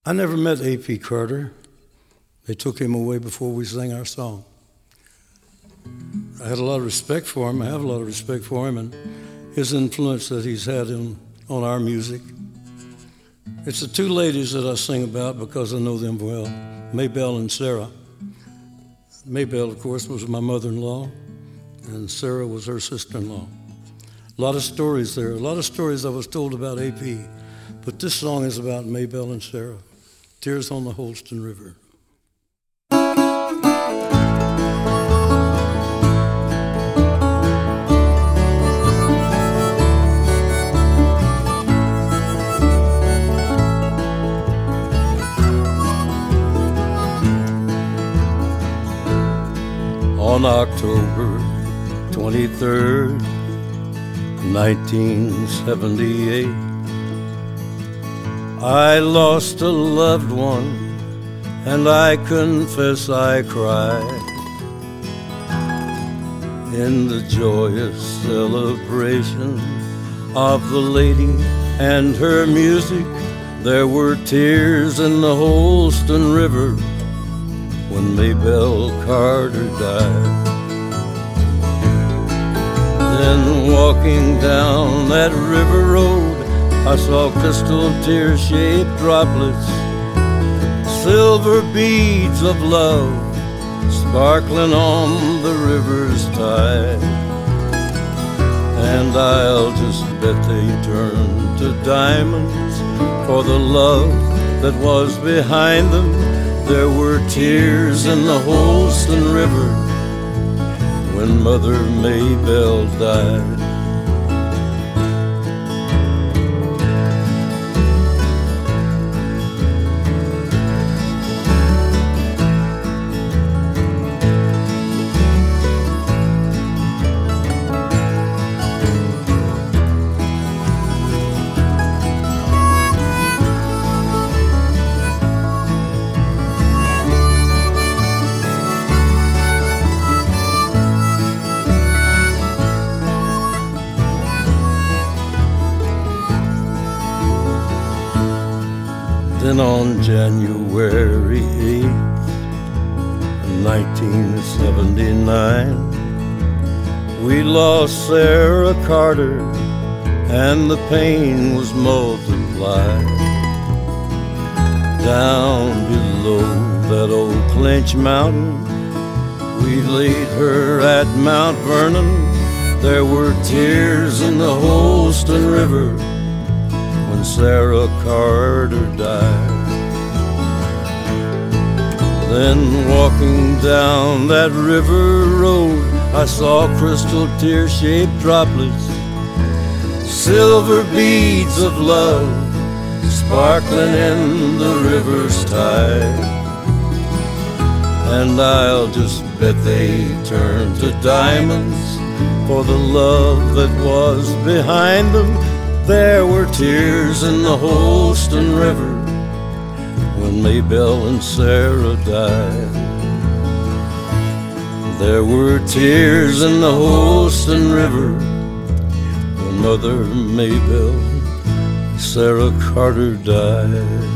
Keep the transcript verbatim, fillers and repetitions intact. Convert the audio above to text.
I never met A P Carter. They took him away before we sang our song. I had a lot of respect for him. I have a lot of respect for him and his influence that he's had in, on our music. It's the two ladies that I sing about because I know them well, Maybelle and Sarah. Maybelle, of course, was my mother-in-law, and Sarah was her sister-in-law. A lot of stories there, a lot of stories I was told about A P, but this song is about Maybelle and Sarah, Tears on the Holston River. On October twenty-third, nineteen seventy-eight, I lost a loved one, and I confess I cried. In the joyous celebration of the lady and her music, there were tears in the Holston River when Maybelle Carter died. Then walking down that river road, I saw crystal tear-shaped droplets, silver beads of love sparkling on the river's tide. And I'll just bet they turned to diamonds for the love that was behind them. There were tears in the Holston River when Mother Maybelle died. Then on January eighth, nineteen seventy-nine, we lost Sarah Carter, and the pain was multiplied. Down below that old Clinch Mountain, we laid her at Mount Vernon. There were tears in the Holston River when Sarah Carter died. Then walking down that river road, I saw crystal tear-shaped droplets, silver beads of love sparkling in the river's tide. And I'll just bet they turned to diamonds for the love that was behind them. There were tears in the Holston River when Maybelle and Sarah died. There were tears in the Holston River when Mother Maybelle, Sarah Carter died.